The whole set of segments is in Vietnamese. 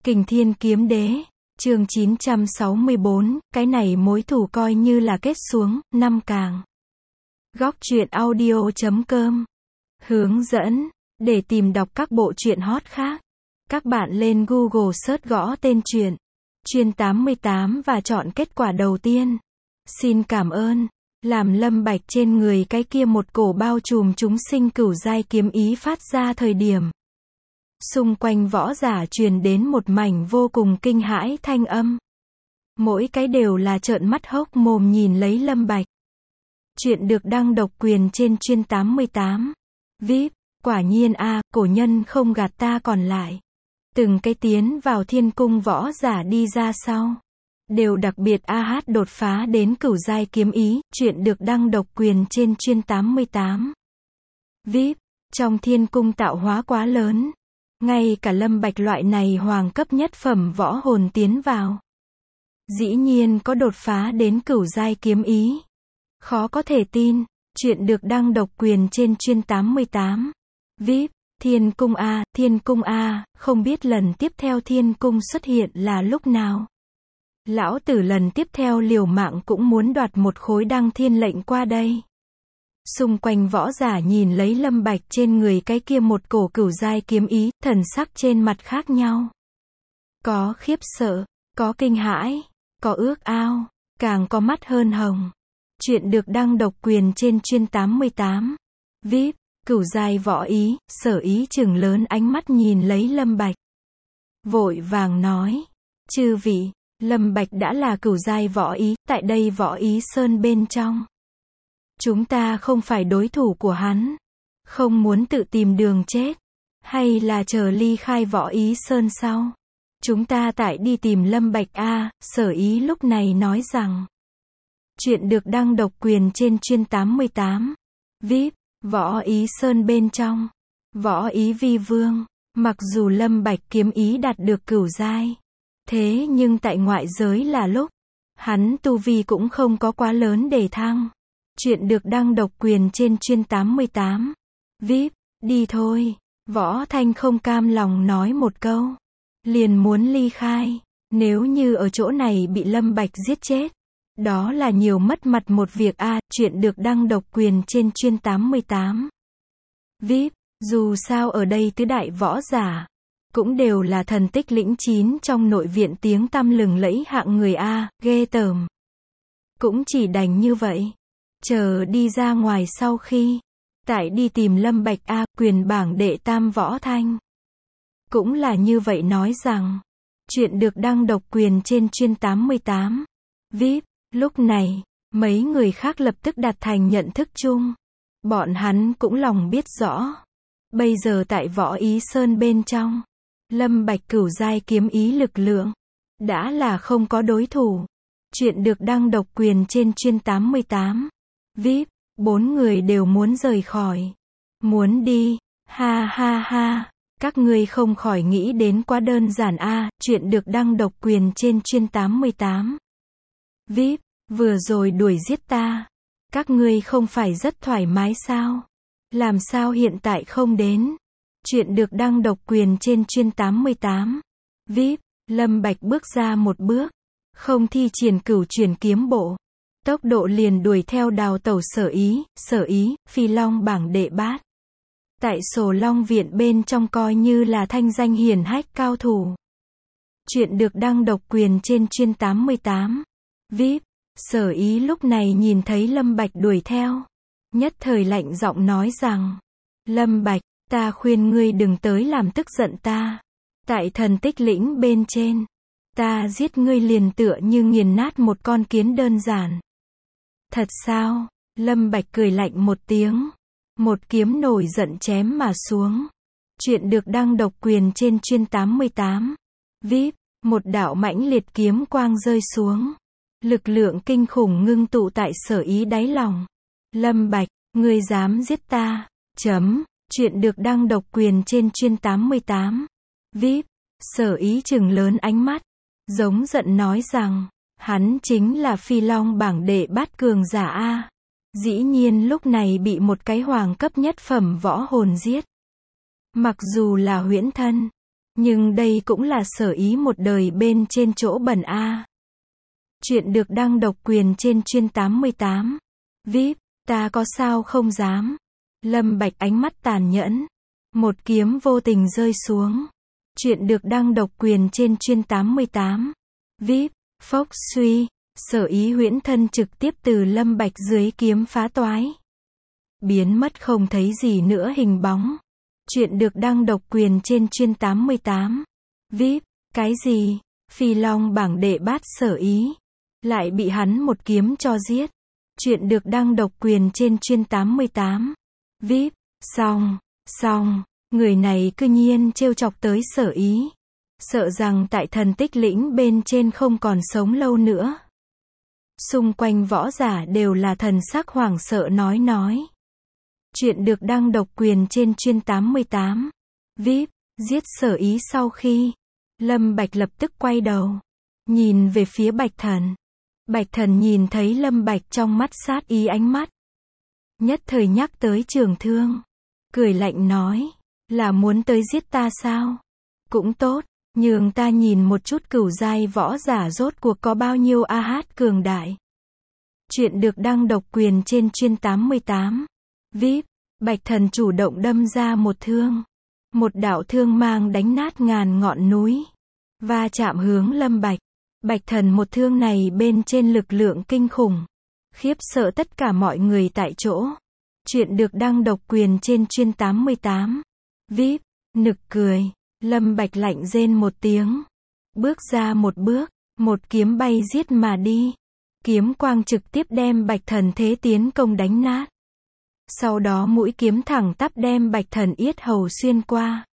Kình Thiên Kiếm Đế, chương 964, cái này mối thù coi như là kết xuống, 5 càng. Góc truyện audio.com hướng dẫn, để tìm đọc các bộ truyện hot khác. Các bạn lên Google search gõ tên truyện, Chuyên 88 và chọn kết quả đầu tiên. Xin cảm ơn. Làm Lâm Bạch trên người cái kia một cổ bao trùm chúng sinh cửu giai kiếm ý phát ra thời điểm. Xung quanh võ giả truyền đến một mảnh vô cùng kinh hãi thanh âm. Mỗi cái đều là trợn mắt hốc mồm nhìn lấy Lâm Bạch. Chuyện được đăng độc quyền trên Chuyên 88. VIP, quả nhiên cổ nhân không gạt ta còn lại. Từng cái tiến vào thiên cung võ giả đi ra sau. Đều đặc biệt đột phá đến cửu giai kiếm ý, chuyện được đăng độc quyền trên Chuyên 88. VIP, trong thiên cung tạo hóa quá lớn. Ngay cả Lâm Bạch loại này hoàng cấp nhất phẩm võ hồn tiến vào. Dĩ nhiên có đột phá đến cửu giai kiếm ý. Khó có thể tin, chuyện được đăng độc quyền trên Chuyên 88. VIP, thiên cung không biết lần tiếp theo thiên cung xuất hiện là lúc nào. Lão tử lần tiếp theo liều mạng cũng muốn đoạt một khối đăng thiên lệnh qua đây. Xung quanh võ giả nhìn lấy Lâm Bạch trên người cái kia một cổ cửu giai kiếm ý, thần sắc trên mặt khác nhau. Có khiếp sợ, có kinh hãi, có ước ao, càng có mắt hơn hồng. Chuyện được đăng độc quyền trên Chuyên 88. VIP, cửu giai võ ý, Sở Ý trừng lớn ánh mắt nhìn lấy Lâm Bạch. Vội vàng nói, chư vị, Lâm Bạch đã là cửu giai võ ý, tại đây võ ý sơn bên trong. Chúng ta không phải đối thủ của hắn. Không muốn tự tìm đường chết. Hay là chờ ly khai võ ý sơn sau. Chúng ta tại đi tìm Lâm Bạch Sở Ý lúc này nói rằng. Chuyện được đăng độc quyền trên Chuyên 88. VIP, võ ý sơn bên trong. Võ ý vi vương. Mặc dù Lâm Bạch kiếm ý đạt được cửu giai. Thế nhưng tại ngoại giới là lúc. Hắn tu vi cũng không có quá lớn để thăng. Chuyện được đăng độc quyền trên Chuyên 88. VIP, đi thôi. Võ Thanh không cam lòng nói một câu. Liền muốn ly khai. Nếu như ở chỗ này bị Lâm Bạch giết chết. Đó là nhiều mất mặt một việc chuyện được đăng độc quyền trên Chuyên 88. VIP, dù sao ở đây tứ đại võ giả. Cũng đều là thần tích lĩnh 9 trong nội viện tiếng tăm lừng lẫy hạng người ghê tởm. Cũng chỉ đành như vậy. Chờ đi ra ngoài sau khi. Tại đi tìm Lâm Bạch quyền bảng đệ tam Võ Thanh. Cũng là như vậy nói rằng. Chuyện được đăng độc quyền trên Chuyên 88. VIP, lúc này, mấy người khác lập tức đạt thành nhận thức chung. Bọn hắn cũng lòng biết rõ. Bây giờ tại võ ý sơn bên trong. Lâm Bạch cửu giai kiếm ý lực lượng. Đã là không có đối thủ. Chuyện được đăng độc quyền trên Chuyên 88. VIP, 4 người đều muốn rời khỏi. Muốn đi. Ha ha ha. Các ngươi không khỏi nghĩ đến quá đơn giản chuyện được đăng độc quyền trên Chuyên 88. VIP, vừa rồi đuổi giết ta. Các ngươi không phải rất thoải mái sao? Làm sao hiện tại không đến? Chuyện được đăng độc quyền trên Chuyên 88. VIP, Lâm Bạch bước ra một bước. Không thi triển cửu chuyển kiếm bộ. Tốc độ liền đuổi theo đào tẩu Sở Ý, Phi Long bảng đệ bát. Tại Sổ Long viện bên trong coi như là thanh danh hiển hách cao thủ. Chuyện được đăng độc quyền trên Chuyên 88. VIP, Sở Ý lúc này nhìn thấy Lâm Bạch đuổi theo. Nhất thời lạnh giọng nói rằng. Lâm Bạch, ta khuyên ngươi đừng tới làm tức giận ta. Tại thần tích lĩnh bên trên. Ta giết ngươi liền tựa như nghiền nát một con kiến đơn giản. Thật sao? Lâm Bạch cười lạnh một tiếng. Một kiếm nổi giận chém mà xuống. Chuyện được đăng độc quyền trên Chuyên 88. VIP, một đạo mãnh liệt kiếm quang rơi xuống. Lực lượng kinh khủng ngưng tụ tại Sở Ý đáy lòng. Lâm Bạch, ngươi dám giết ta. Chuyện được đăng độc quyền trên Chuyên 88. VIP, Sở Ý trừng lớn ánh mắt. Giống giận nói rằng. Hắn chính là Phi Long bảng đệ bát cường giả Dĩ nhiên lúc này bị một cái hoàng cấp nhất phẩm võ hồn giết. Mặc dù là huyễn thân. Nhưng đây cũng là Sở Ý một đời bên trên chỗ bẩn a. Chuyện được đăng độc quyền trên chuyên 88. VIP, ta có sao không dám. Lâm Bạch ánh mắt tàn nhẫn. Một kiếm vô tình rơi xuống. Chuyện được đăng độc quyền trên chuyên 88. VIP, phốc suy, Sở Ý huyễn thân trực tiếp từ Lâm Bạch dưới kiếm phá toái. Biến mất không thấy gì nữa hình bóng. Chuyện được đăng độc quyền trên chuyên 88. VIP, cái gì? Phi Long bảng đệ bát Sở Ý. Lại bị hắn một kiếm cho giết. Chuyện được đăng độc quyền trên chuyên 88. VIP, xong, người này cư nhiên trêu chọc tới Sở Ý. Sợ rằng tại thần tích lĩnh bên trên không còn sống lâu nữa. Xung quanh võ giả đều là thần sắc hoảng sợ nói. Chuyện được đăng độc quyền trên chuyên 88. VIP, giết Sở Ý sau khi. Lâm Bạch lập tức quay đầu. Nhìn về phía Bạch Thần. Bạch Thần nhìn thấy Lâm Bạch trong mắt sát ý ánh mắt. Nhất thời nhắc tới trường thương. Cười lạnh nói. Là muốn tới giết ta sao? Cũng tốt, nhường ta nhìn một chút cửu giai võ giả rốt cuộc có bao nhiêu AH cường đại. Chuyện được đăng độc quyền trên chuyên 88. VIP, Bạch Thần chủ động đâm ra một thương. Một đạo thương mang đánh nát ngàn ngọn núi. Va chạm hướng Lâm Bạch. Bạch Thần một thương này bên trên lực lượng kinh khủng. Khiếp sợ tất cả mọi người tại chỗ. Chuyện được đăng độc quyền trên chuyên 88. VIP, nực cười. Lâm Bạch lạnh rên một tiếng. Bước ra một bước. Một kiếm bay giết mà đi. Kiếm quang trực tiếp đem Bạch Thần thế tiến công đánh nát. Sau đó mũi kiếm thẳng tắp đem Bạch Thần yết hầu xuyên qua.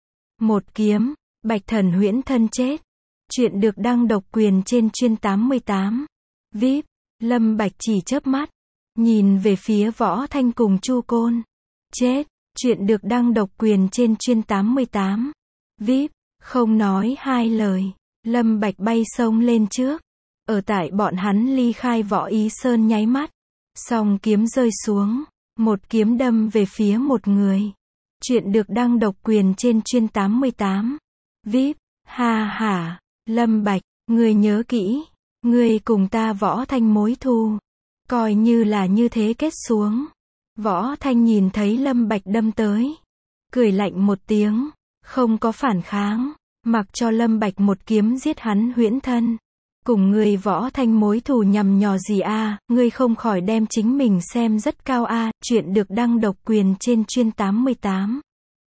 Một kiếm, Bạch Thần huyễn thân chết. Chuyện được đăng độc quyền trên chuyên 88. VIP, Lâm Bạch chỉ chớp mắt. Nhìn về phía Võ Thanh cùng Chu Côn. Chết, chuyện được đăng độc quyền trên chuyên 88. VIP, không nói hai lời. Lâm Bạch bay sông lên trước. Ở tại bọn hắn ly khai Võ Ý Sơn nháy mắt. Song kiếm rơi xuống. Một kiếm đâm về phía một người. Chuyện được đăng độc quyền trên chuyên 88. VIP, ha ha, Lâm Bạch, ngươi nhớ kỹ. Ngươi cùng ta Võ Thanh mối thù. Coi như là như thế kết xuống. Võ Thanh nhìn thấy Lâm Bạch đâm tới. Cười lạnh một tiếng. Không có phản kháng. Mặc cho Lâm Bạch một kiếm giết hắn huyễn thân. Cùng ngươi Võ Thanh mối thù nhằm nhò gì a? Ngươi không khỏi đem chính mình xem rất cao a. Chuyện được đăng độc quyền trên chuyên 88.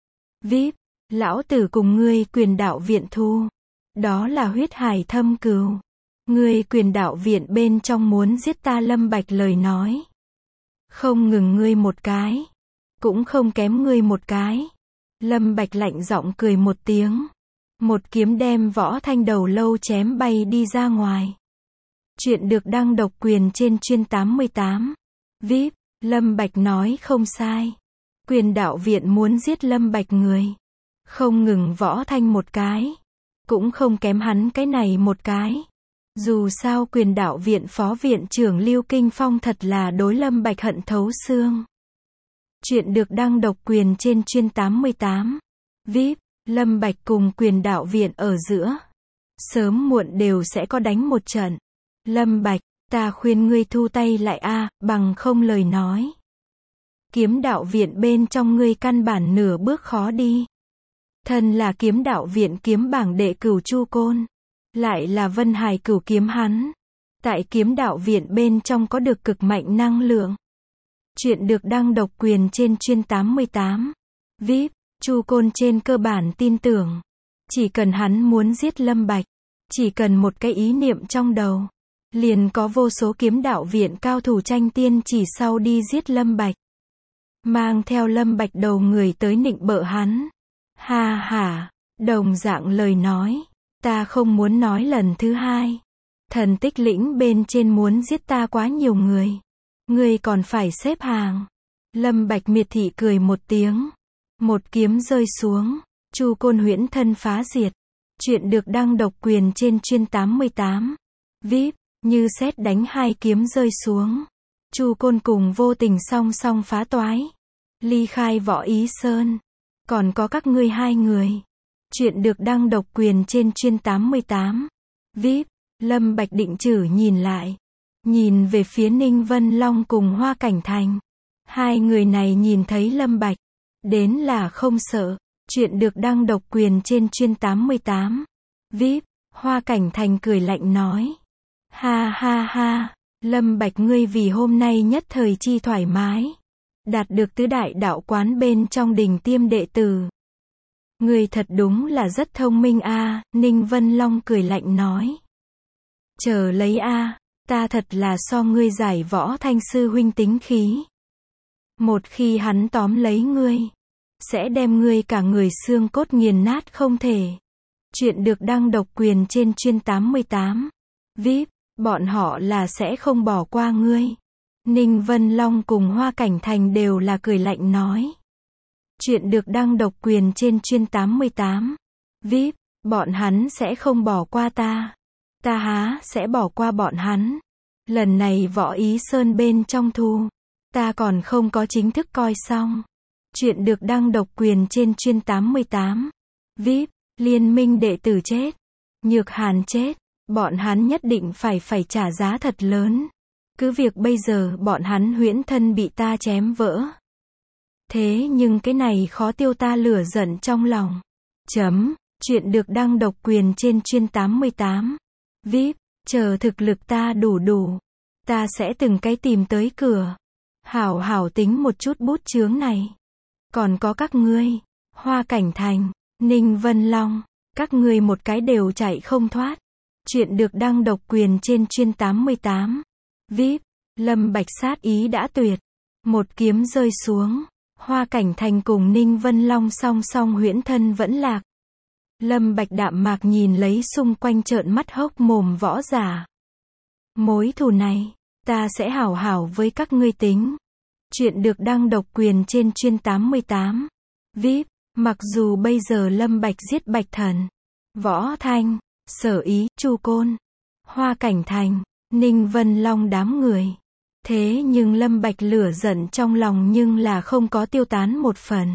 VIP, lão tử cùng ngươi Quyền Đạo Viện thù. Đó là huyết hải thâm cừu. Ngươi Quyền Đạo Viện bên trong muốn giết ta Lâm Bạch lời nói. Không ngừng ngươi một cái. Cũng không kém ngươi một cái. Lâm Bạch lạnh giọng cười một tiếng. Một kiếm đem Võ Thanh đầu lâu chém bay đi ra ngoài. Chuyện được đăng độc quyền trên chuyên 88. VIP, Lâm Bạch nói không sai. Quyền Đạo Viện muốn giết Lâm Bạch người. Không ngừng Võ Thanh một cái. Cũng không kém hắn cái này một cái. Dù sao Quyền Đạo Viện phó viện trưởng Lưu Kinh Phong thật là đối Lâm Bạch hận thấu xương. Chuyện được đăng độc quyền trên chuyên 88. VIP, Lâm Bạch cùng Quyền Đạo Viện ở giữa. Sớm muộn đều sẽ có đánh một trận. Lâm Bạch, ta khuyên ngươi thu tay lại a, bằng không lời nói. Kiếm Đạo Viện bên trong ngươi căn bản nửa bước khó đi. Thân là Kiếm Đạo Viện kiếm bảng đệ cửu Chu Côn. Lại là Vân Hải cửu kiếm hắn. Tại Kiếm Đạo Viện bên trong có được cực mạnh năng lượng. Chuyện được đăng độc quyền trên chuyên 88. VIP, Chu Côn trên cơ bản tin tưởng. Chỉ cần hắn muốn giết Lâm Bạch. Chỉ cần một cái ý niệm trong đầu. Liền có vô số Kiếm Đạo Viện cao thủ tranh tiên chỉ sau đi giết Lâm Bạch. Mang theo Lâm Bạch đầu người tới nịnh bợ hắn. Ha ha, đồng dạng lời nói. Ta không muốn nói lần thứ hai. Thần tích lĩnh bên trên muốn giết ta quá nhiều người. Ngươi còn phải xếp hàng. Lâm Bạch miệt thị cười một tiếng. Một kiếm rơi xuống. Chu Côn huyễn thân phá diệt. Chuyện được đăng độc quyền trên chuyên 88. VIP, như sét đánh hai kiếm rơi xuống. Chu Côn cùng vô tình song song phá toái. Ly khai Võ Ý Sơn. Còn có các ngươi hai người. Chuyện được đăng độc quyền trên chuyên 88. VIP, Lâm Bạch định chử nhìn lại. Nhìn về phía Ninh Vân Long cùng Hoa Cảnh Thành. Hai người này nhìn thấy Lâm Bạch. Đến là không sợ. Chuyện được đăng độc quyền trên chuyên 88. VIP, Hoa Cảnh Thành cười lạnh nói. Ha ha ha, Lâm Bạch ngươi vì hôm nay nhất thời chi thoải mái. Đạt được tứ đại đạo quán bên trong đình tiêm đệ tử. Ngươi thật đúng là rất thông minh a. Ninh Vân Long cười lạnh nói. Chờ lấy a, ta thật là so ngươi giải Võ Thanh sư huynh tính khí. Một khi hắn tóm lấy ngươi, sẽ đem ngươi cả người xương cốt nghiền nát không thể. Chuyện được đăng độc quyền trên chuyên 88. VIP, bọn họ là sẽ không bỏ qua ngươi. Ninh Vân Long cùng Hoa Cảnh Thành đều là cười lạnh nói. Chuyện được đăng độc quyền trên chuyên 88. VIP, bọn hắn sẽ không bỏ qua ta. Ta há sẽ bỏ qua bọn hắn. Lần này Võ Ý Sơn bên trong thu, ta còn không có chính thức coi xong. Chuyện được đăng độc quyền trên chuyên 88. VIP, liên minh đệ tử chết. Nhược Hàn chết. Bọn hắn nhất định phải trả giá thật lớn. Cứ việc bây giờ bọn hắn huyễn thân bị ta chém vỡ. Thế nhưng cái này khó tiêu ta lửa giận trong lòng. Chuyện được đăng độc quyền trên chuyên 88. VIP, chờ thực lực ta đủ. Ta sẽ từng cái tìm tới cửa. Hảo hảo tính một chút bút chướng này. Còn có các ngươi, Hoa Cảnh Thành, Ninh Vân Long, các ngươi một cái đều chạy không thoát. Chuyện được đăng độc quyền trên chuyên 88. VIP, Lâm Bạch sát ý đã tuyệt. Một kiếm rơi xuống. Hoa Cảnh Thành cùng Ninh Vân Long song song huyễn thân vẫn lạc. Lâm Bạch đạm mạc nhìn lấy xung quanh trợn mắt hốc mồm võ giả. Mối thù này, ta sẽ hảo hảo với các ngươi tính. Chuyện được đăng độc quyền trên chuyên 88. VIP, mặc dù bây giờ Lâm Bạch giết Bạch Thần, Võ Thanh, Sở Ý, Chu Côn, Hoa Cảnh Thành, Ninh Vân Long đám người. Thế nhưng Lâm Bạch lửa giận trong lòng nhưng là không có tiêu tán một phần.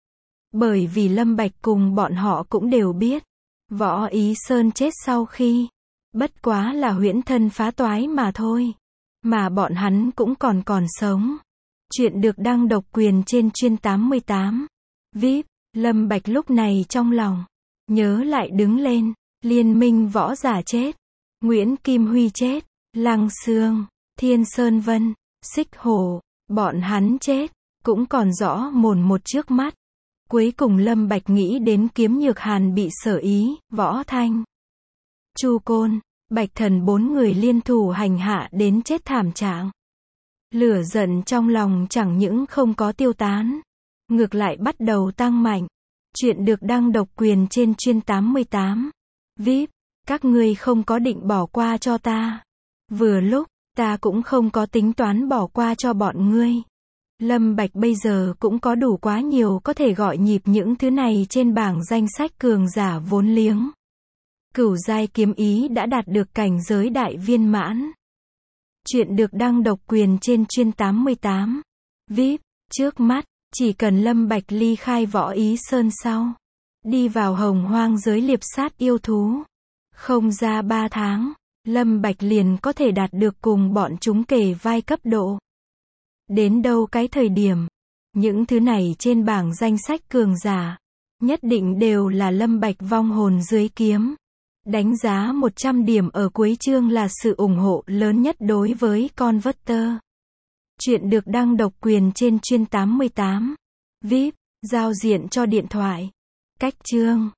Bởi vì Lâm Bạch cùng bọn họ cũng đều biết. Võ Ý Sơn chết sau khi. Bất quá là huyễn thân phá toái mà thôi. Mà bọn hắn cũng còn sống. Chuyện được đăng độc quyền trên chuyên 88. VIP, Lâm Bạch lúc này trong lòng. Nhớ lại đứng lên. Liên minh võ giả chết. Nguyễn Kim Huy chết. Lăng Xương, Thiên Sơn Vân, Xích Hổ. Bọn hắn chết. Cũng còn rõ mồn một trước mắt. Cuối cùng Lâm Bạch nghĩ đến Kiếm Nhược Hàn bị Sở Ý, Võ Thanh, Chu Côn, Bạch Thần bốn người liên thủ hành hạ đến chết thảm trạng. Lửa giận trong lòng chẳng những không có tiêu tán, ngược lại bắt đầu tăng mạnh. Chuyện được đăng độc quyền trên chuyên 88. VIP, các ngươi không có định bỏ qua cho ta. Vừa lúc, ta cũng không có tính toán bỏ qua cho bọn ngươi. Lâm Bạch bây giờ cũng có đủ quá nhiều có thể gọi nhịp những thứ này trên bảng danh sách cường giả vốn liếng. Cửu giai kiếm ý đã đạt được cảnh giới đại viên mãn. Chuyện được đăng độc quyền trên chuyên 88. VIP, trước mắt, chỉ cần Lâm Bạch ly khai Võ Ý Sơn sau. Đi vào Hồng Hoang giới liệp sát yêu thú. Không ra 3 tháng, Lâm Bạch liền có thể đạt được cùng bọn chúng kề vai cấp độ. Đến đâu cái thời điểm, những thứ này trên bảng danh sách cường giả, nhất định đều là Lâm Bạch vong hồn dưới kiếm. Đánh giá 100 điểm ở cuối chương là sự ủng hộ lớn nhất đối với Converter. Chuyện được đăng độc quyền trên chuyên 88. VIP, giao diện cho điện thoại. Cách chương.